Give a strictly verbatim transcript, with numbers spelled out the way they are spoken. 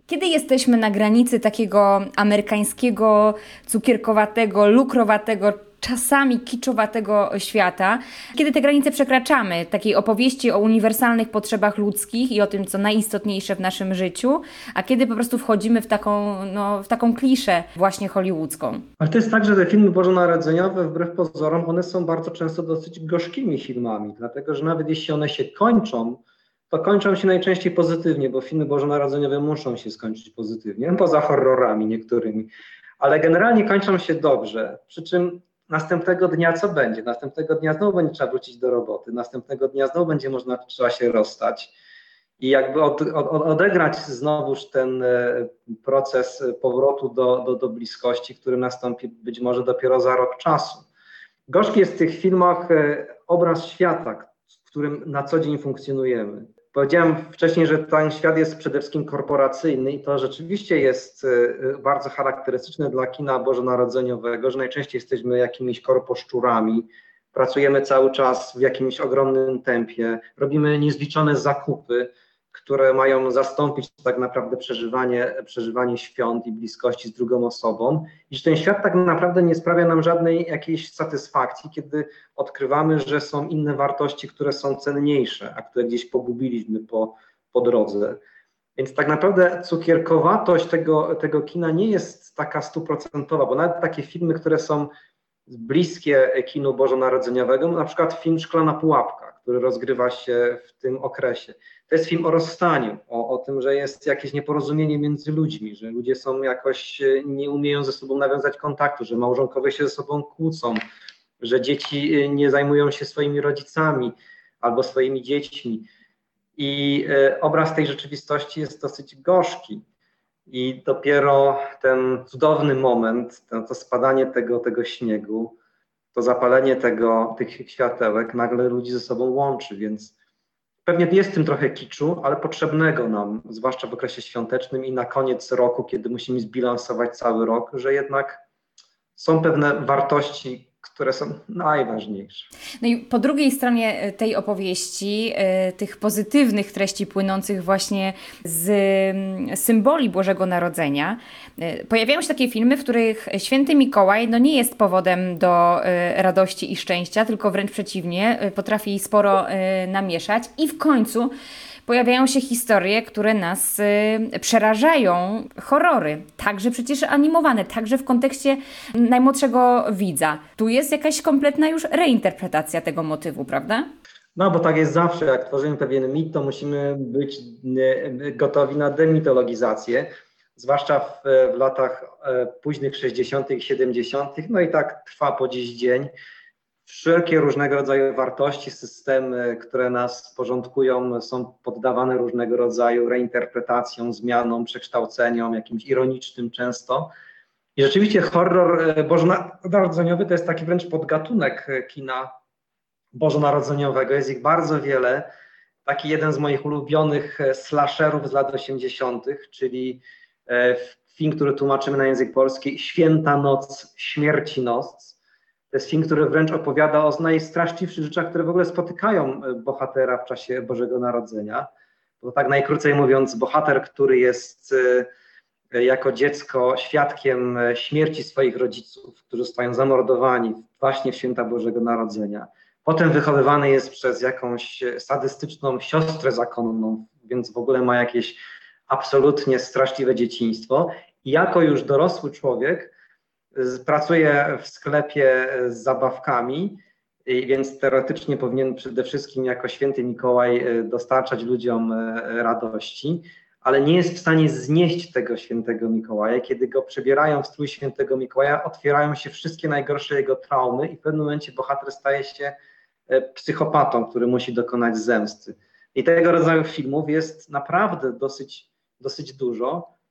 Kiedy jesteśmy na granicy takiego amerykańskiego, cukierkowatego, lukrowatego, czasami kiczowatego świata, kiedy te granice przekraczamy, takiej opowieści o uniwersalnych potrzebach ludzkich i o tym, co najistotniejsze w naszym życiu, a kiedy po prostu wchodzimy w taką, no, w taką kliszę właśnie hollywoodzką. Ale to jest tak, że te filmy bożonarodzeniowe, wbrew pozorom, one są bardzo często dosyć gorzkimi filmami, dlatego że nawet jeśli one się kończą, to kończą się najczęściej pozytywnie, bo filmy bożonarodzeniowe muszą się skończyć pozytywnie, poza horrorami niektórymi, ale generalnie kończą się dobrze, przy czym następnego dnia co będzie? Następnego dnia znowu będzie trzeba wrócić do roboty, następnego dnia znowu będzie można, trzeba się rozstać i jakby od, od, odegrać znowuż ten proces powrotu do, do, do bliskości, który nastąpi być może dopiero za rok czasu. Gorzki jest w tych filmach obraz świata, w którym na co dzień funkcjonujemy. Powiedziałem wcześniej, że ten świat jest przede wszystkim korporacyjny i to rzeczywiście jest bardzo charakterystyczne dla kina bożonarodzeniowego, że najczęściej jesteśmy jakimiś korposzczurami, pracujemy cały czas w jakimś ogromnym tempie, robimy niezliczone zakupy, które mają zastąpić tak naprawdę przeżywanie, przeżywanie świąt i bliskości z drugą osobą i że ten świat tak naprawdę nie sprawia nam żadnej jakiejś satysfakcji, kiedy odkrywamy, że są inne wartości, które są cenniejsze, a które gdzieś pogubiliśmy po, po drodze. Więc tak naprawdę cukierkowatość tego, tego kina nie jest taka stuprocentowa, bo nawet takie filmy, które są bliskie kinu bożonarodzeniowego, na przykład film Szklana pułapka, który rozgrywa się w tym okresie. To jest film o rozstaniu, o, o tym, że jest jakieś nieporozumienie między ludźmi, że ludzie są jakoś, nie umieją ze sobą nawiązać kontaktu, że małżonkowie się ze sobą kłócą, że dzieci nie zajmują się swoimi rodzicami albo swoimi dziećmi. I e, obraz tej rzeczywistości jest dosyć gorzki. I dopiero ten cudowny moment, to, to spadanie tego, tego śniegu, to zapalenie tego, tych światełek nagle ludzi ze sobą łączy, więc pewnie jest w tym trochę kiczu, ale potrzebnego nam, zwłaszcza w okresie świątecznym i na koniec roku, kiedy musimy zbilansować cały rok, że jednak są pewne wartości, które są najważniejsze. No i po drugiej stronie tej opowieści, tych pozytywnych treści płynących właśnie z symboli Bożego Narodzenia, pojawiają się takie filmy, w których Święty Mikołaj no nie jest powodem do radości i szczęścia, tylko wręcz przeciwnie, potrafi sporo namieszać i w końcu pojawiają się historie, które nas y, przerażają, horrory, także przecież animowane, także w kontekście najmłodszego widza. Tu jest jakaś kompletna już reinterpretacja tego motywu, prawda? No bo tak jest zawsze, jak tworzymy pewien mit, to musimy być y, gotowi na demitologizację, zwłaszcza w, w latach y, późnych sześćdziesiątych, siedemdziesiątych, no i tak trwa po dziś dzień. Wszelkie różnego rodzaju wartości, systemy, które nas porządkują, są poddawane różnego rodzaju reinterpretacjom, zmianom, przekształceniom, jakimś ironicznym często. I rzeczywiście horror bożonarodzeniowy to jest taki wręcz podgatunek kina bożonarodzeniowego. Jest ich bardzo wiele. Taki jeden z moich ulubionych slasherów z lat osiemdziesiątych, czyli film, który tłumaczymy na język polski, Święta Noc, Śmierci Noc. To jest film, który wręcz opowiada o najstraszliwszych rzeczach, które w ogóle spotykają bohatera w czasie Bożego Narodzenia. Bo tak najkrócej mówiąc, bohater, który jest jako dziecko świadkiem śmierci swoich rodziców, którzy zostają zamordowani właśnie w święta Bożego Narodzenia. Potem wychowywany jest przez jakąś sadystyczną siostrę zakonną, więc w ogóle ma jakieś absolutnie straszliwe dzieciństwo. I jako już dorosły człowiek pracuje w sklepie z zabawkami, więc teoretycznie powinien przede wszystkim jako święty Mikołaj dostarczać ludziom radości, ale nie jest w stanie znieść tego świętego Mikołaja. Kiedy go przebierają w strój świętego Mikołaja, otwierają się wszystkie najgorsze jego traumy i w pewnym momencie bohater staje się psychopatą, który musi dokonać zemsty. I tego rodzaju filmów jest naprawdę dosyć, dosyć dużo.